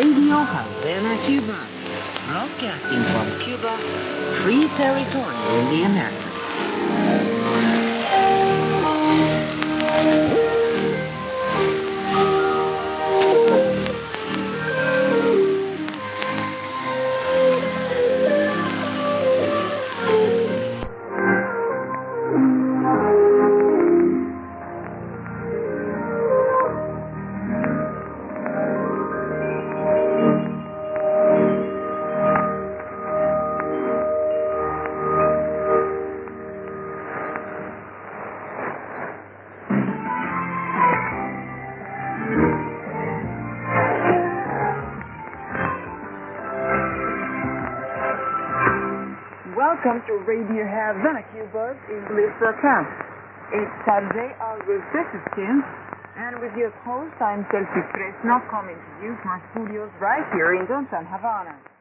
Radio Havana, Cuba. Broadcasting from Cuba, free territory in the Americas. Welcome to Radio Havana, Cuba's English broadcast. It's Saturday, August 15th, and with your host, I'm Chelsea Fresno, coming to you from our studios right here in downtown Havana.